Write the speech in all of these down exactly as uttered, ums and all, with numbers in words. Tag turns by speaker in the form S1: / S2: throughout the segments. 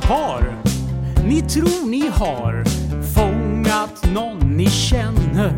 S1: par. Ni tror ni har fångat någon ni känner.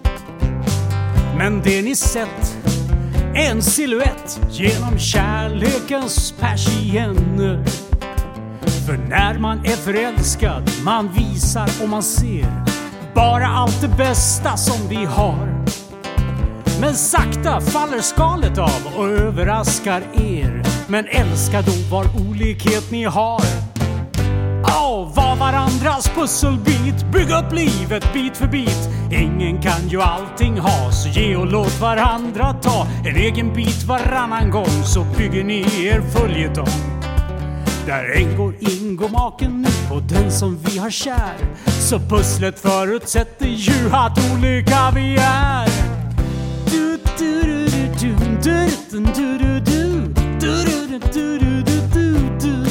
S1: Men det ni sett är en silhuett genom kärlekens persienner. För när man är förälskad, man visar och man ser bara allt det bästa som vi har. Men sakta faller skalet av och överraskar er. Men älska då var olikhet ni har. Åh, var varandras pusselbit, bygg upp livet bit för bit. Ingen kan ju allting ha, så ge och låt varandra ta en egen bit varannan gång, så bygger ni er följetong. Där en går in går maken nu på den som vi har kär. Så pusslet förutsätter ju att olika vi är. Du, du, du, du, du, du, du, du, du, du, du, du, du.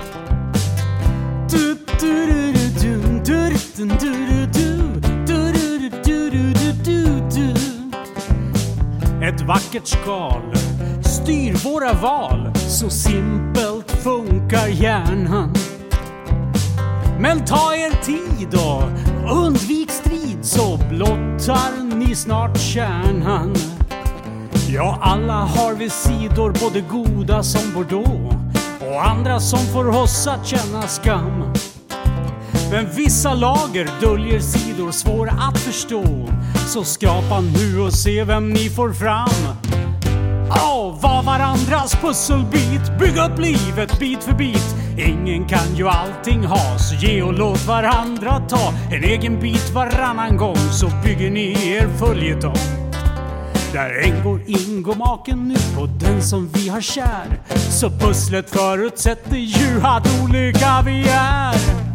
S1: Ett vackert skal styr våra val, så simpelt funkar hjärnan. Men ta er tid och undvik strid, så blottar ni snart kärnan. Ja, alla har vi sidor, både goda som Bordeaux och andra som får oss att känna skam. Men vissa lager döljer sidor svåra att förstå, så skrapa nu och se vem ni får fram. Åh, var varandras pusselbit, bygg upp livet bit för bit. Ingen kan ju allting ha, så ge och låt varandra ta en egen bit varannan gång, så bygger ni er följetong. Där en går in går maken nu på den som vi har kär. Så pusslet förutsätter ju att olika vi är.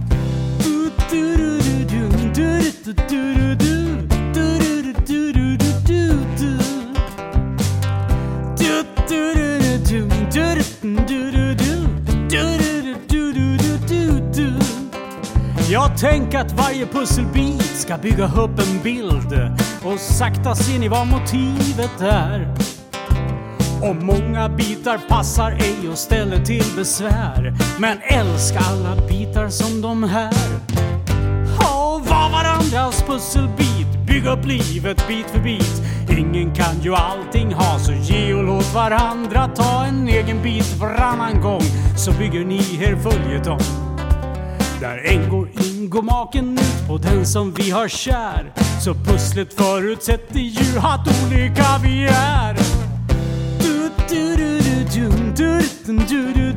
S1: Jag tänker att varje pusselbit ska bygga upp en bild, och sakta ser ni vad motivet är. Och många bitar passar ej och ställer till besvär, men älska alla bitar som de här. Och var varandras pusselbit, bygg upp livet bit för bit. Ingen kan ju allting ha, så ge och låt varandra ta en egen bit varannan gång, så bygger ni er följetong. Där en går in går maken ut på den som vi har kär. Så pusslet förutsätter ju att olika vi är. Du, du, du, du, du, du, du, du,